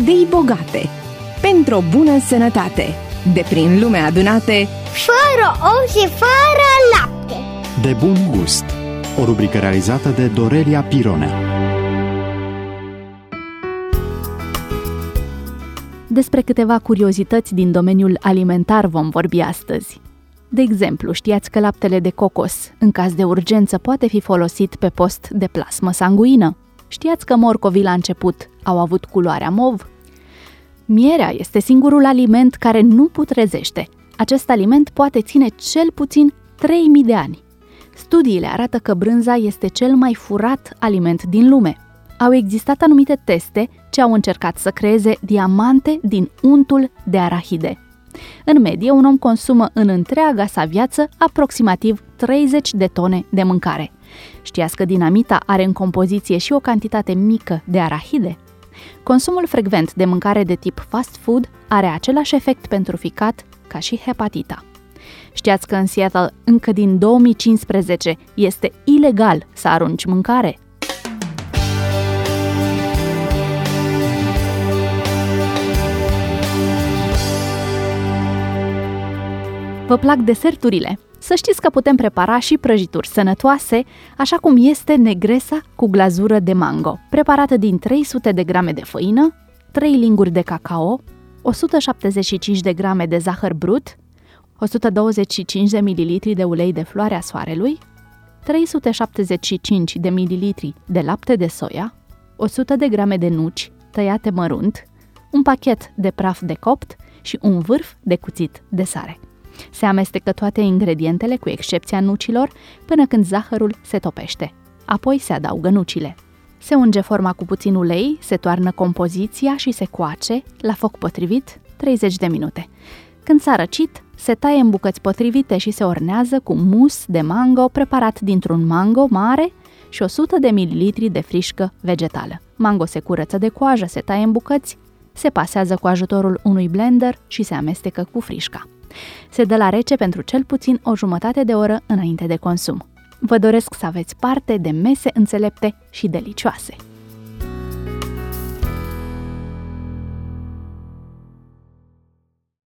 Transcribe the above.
idei bogate, pentru o bună sănătate, de prin lume adunate, fără ou și fără lapte. De bun gust. O rubrică realizată de Dorelia Pironea. Despre câteva curiozități din domeniul alimentar vom vorbi astăzi. De exemplu, știați că laptele de cocos, în caz de urgență, poate fi folosit pe post de plasmă sanguină? Știați că morcovii la început au avut culoarea mov? Mierea este singurul aliment care nu putrezește. Acest aliment poate ține cel puțin 3000 de ani. Studiile arată că brânza este cel mai furat aliment din lume. Au existat anumite teste ce au încercat să creeze diamante din untul de arahide. În medie, un om consumă în întreaga sa viață aproximativ 30 de tone de mâncare. Știați că dinamita are în compoziție și o cantitate mică de arahide? Consumul frecvent de mâncare de tip fast food are același efect pentru ficat ca și hepatita. Știați că în Seattle, încă din 2015, este ilegal să arunci mâncare? Vă plac deserturile? Să știți că putem prepara și prăjituri sănătoase, așa cum este negresa cu glazură de mango, preparată din 300 de grame de făină, 3 linguri de cacao, 175 de grame de zahăr brut, 125 de mililitri de ulei de floarea soarelui, 375 de mililitri de lapte de soia, 100 de grame de nuci tăiate mărunt, un pachet de praf de copt și un vârf de cuțit de sare. Se amestecă toate ingredientele, cu excepția nucilor, până când zahărul se topește. Apoi se adaugă nucile. Se unge forma cu puțin ulei, se toarnă compoziția și se coace, la foc potrivit, 30 de minute. Când s-a răcit, se taie în bucăți potrivite și se ornează cu mus de mango preparat dintr-un mango mare și 100 de mililitri de frișcă vegetală. Mango se curăță de coajă, se taie în bucăți, se pasează cu ajutorul unui blender și se amestecă cu frișca. Se dă la rece pentru cel puțin o jumătate de oră înainte de consum. Vă doresc să aveți parte de mese înțelepte și delicioase!